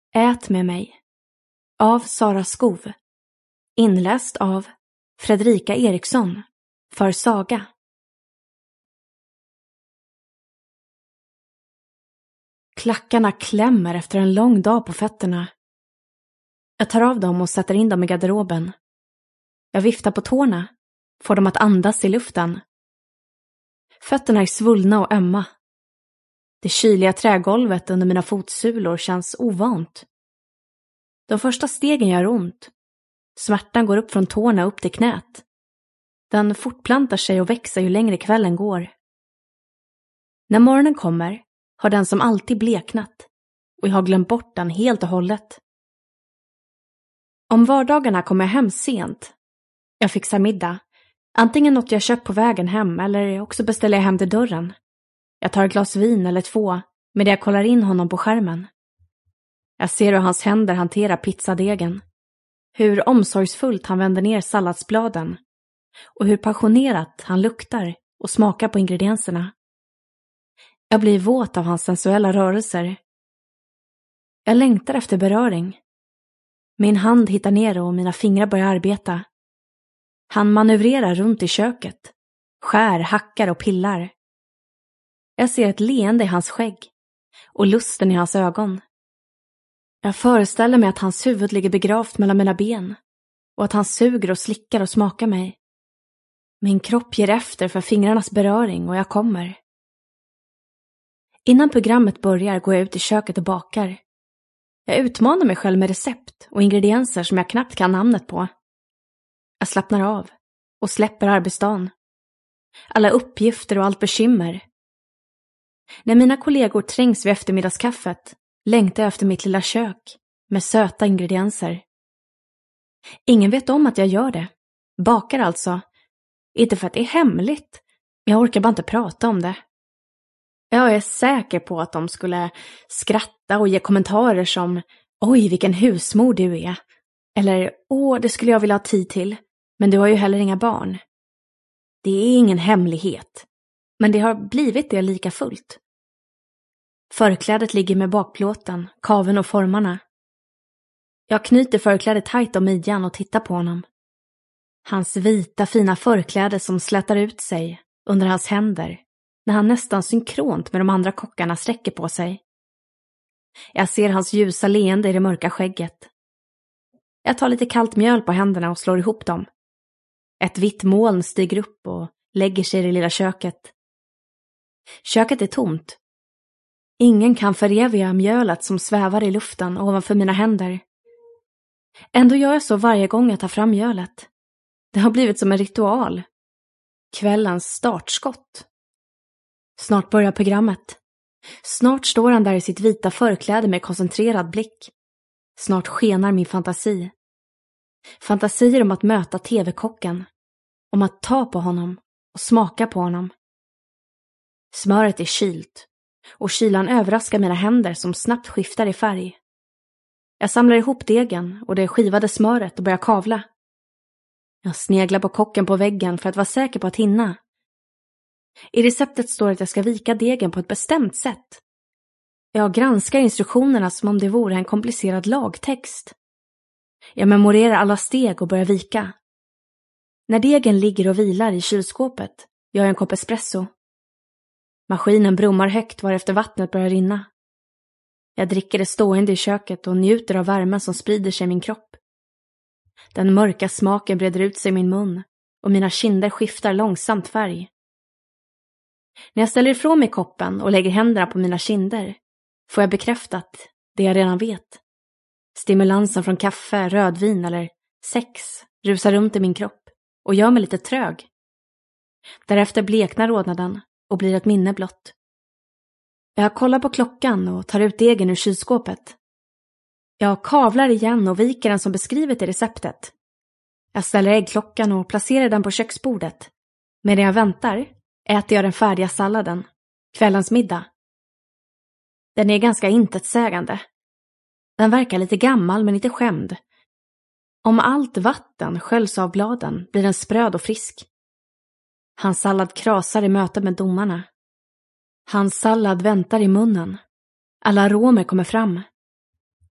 Ät med mig av Sara Skov. Inläst av Fredrika Eriksson för Saga. Klackarna klämmer efter en lång dag på fötterna. Jag tar av dem och sätter in dem i garderoben. Jag viftar på tårna, får dem att andas i luften. Fötterna är svullna och ömma. Det kyliga trägolvet under mina fotsulor känns ovant. De första stegen gör ont. Smärtan går upp från tårna upp till knät. Den fortplantar sig och växer ju längre kvällen går. När morgonen kommer har den som alltid bleknat och jag har glömt bort den helt och hållet. Om vardagarna kommer jag hem sent. Jag fixar middag. Antingen något jag köpt på vägen hem eller också beställer jag hem till dörren. Jag tar ett glas vin eller 2 med det jag kollar in honom på skärmen. Jag ser hur hans händer hanterar pizzadegen. Hur omsorgsfullt han vänder ner salladsbladen. Och hur passionerat han luktar och smakar på ingredienserna. Jag blir våt av hans sensuella rörelser. Jag längtar efter beröring. Min hand hittar ner och mina fingrar börjar arbeta. Han manövrerar runt i köket. Skär, hackar och pillar. Jag ser ett leende i hans skägg och lusten i hans ögon. Jag föreställer mig att hans huvud ligger begravt mellan mina ben och att han suger och slickar och smakar mig. Min kropp ger efter för fingrarnas beröring och jag kommer. Innan programmet börjar går jag ut i köket och bakar. Jag utmanar mig själv med recept och ingredienser som jag knappt kan namnet på. Jag slappnar av och släpper arbetsdagen. Alla uppgifter och allt bekymmer. När mina kollegor trängs vid eftermiddagskaffet längtar jag efter mitt lilla kök med söta ingredienser. Ingen vet om att jag gör det. Bakar alltså. Inte för att det är hemligt. Jag orkar bara inte prata om det. Jag är säker på att de skulle skratta och ge kommentarer som "Oj, vilken husmor du är." Eller "Åh, det skulle jag vilja ha tid till. Men du har ju heller inga barn." Det är ingen hemlighet. Men det har blivit det lika fullt. Förklädet ligger med bakplåten, kaven och formarna. Jag knyter förklädet tajt om midjan och tittar på honom. Hans vita fina förkläde som slätar ut sig under hans händer när han nästan synkront med de andra kockarna sträcker på sig. Jag ser hans ljusa leende i det mörka skägget. Jag tar lite kallt mjöl på händerna och slår ihop dem. Ett vitt moln stiger upp och lägger sig i det lilla köket. Köket är tomt. Ingen kan föreviga mjölet som svävar i luften ovanför mina händer. Ändå gör jag så varje gång jag tar fram mjölet. Det har blivit som en ritual. Kvällens startskott. Snart börjar programmet. Snart står han där i sitt vita förkläde med koncentrerad blick. Snart skenar min fantasi. Fantasier om att möta tv-kocken. Om att ta på honom och smaka på honom. Smöret är kylt och kylan överraskar mina händer som snabbt skiftar i färg. Jag samlar ihop degen och det skivade smöret och börjar kavla. Jag sneglar på kocken på väggen för att vara säker på att hinna. I receptet står att jag ska vika degen på ett bestämt sätt. Jag granskar instruktionerna som om det vore en komplicerad lagtext. Jag memorerar alla steg och börjar vika. När degen ligger och vilar i kylskåpet gör jag en kopp espresso. Maskinen brummar högt varefter vattnet börjar rinna. Jag dricker det stående i köket och njuter av värmen som sprider sig i min kropp. Den mörka smaken breder ut sig i min mun och mina kinder skiftar långsamt färg. När jag ställer ifrån mig koppen och lägger händerna på mina kinder får jag bekräftat det jag redan vet. Stimulansen från kaffe, rödvin eller sex rusar runt i min kropp och gör mig lite trög. Därefter bleknar rodnaden och blir ett minne blott. Jag kollar på klockan och tar ut degen ur kylskåpet. Jag kavlar igen och viker den som beskrivet i receptet. Jag ställer äggklockan och placerar den på köksbordet. Medan jag väntar äter jag den färdiga salladen, kvällens middag. Den är ganska intetsägande. Den verkar lite gammal men inte skämd. Om allt vatten sköljs av bladen blir den spröd och frisk. Hans sallad krasar i möte med domarna. Hans sallad väntar i munnen. Alla aromer kommer fram.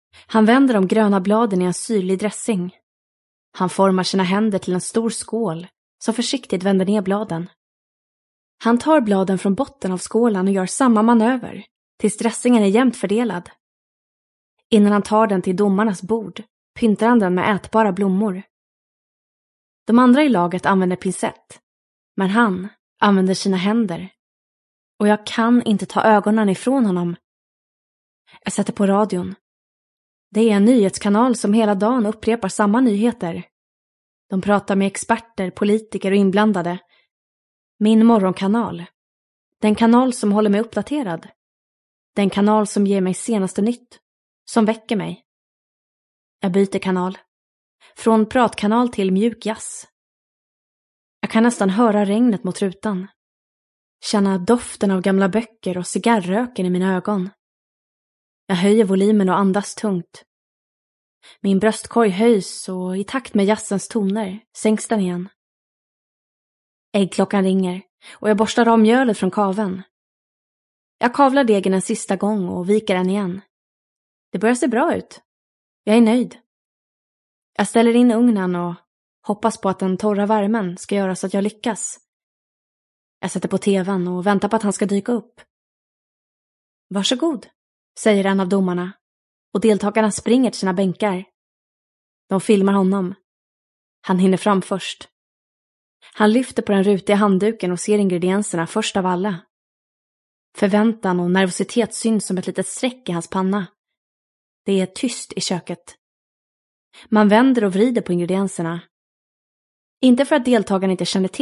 Han vänder de gröna bladen i en syrlig dressing. Han formar sina händer till en stor skål som försiktigt vänder ner bladen. Han tar bladen från botten av skålen och gör samma manöver tills dressingen är jämnt fördelad. Innan han tar den till domarnas bord pyntar han den med ätbara blommor. De andra i laget använder pincett, men han använder sina händer. Och jag kan inte ta ögonen ifrån honom. Jag sätter på radion. Det är en nyhetskanal som hela dagen upprepar samma nyheter. De pratar med experter, politiker och inblandade. Min morgonkanal. Den kanal som håller mig uppdaterad. Den kanal som ger mig senaste nytt. Som väcker mig. Jag byter kanal. Från pratkanal till mjuk jazz. Jag kan nästan höra regnet mot rutan. Känna doften av gamla böcker och cigarröken i mina ögon. Jag höjer volymen och andas tungt. Min bröstkorg höjs och i takt med jazzens toner sänks den igen. Äggklockan ringer och jag borstar av mjölet från kaveln. Jag kavlar degen en sista gång och viker den igen. Det börjar se bra ut. Jag är nöjd. Jag ställer in ugnen och hoppas på att den torra värmen ska göra så att jag lyckas. Jag sätter på tvn och väntar på att han ska dyka upp. Varsågod, säger en av domarna och deltagarna springer till sina bänkar. De filmar honom. Han hinner fram först. Han lyfter på den rutiga handduken och ser ingredienserna först av alla. Förväntan och nervositet syns som ett litet streck i hans panna. Det är tyst i köket. Man vänder och vrider på ingredienserna. Inte för att deltagarna inte känner till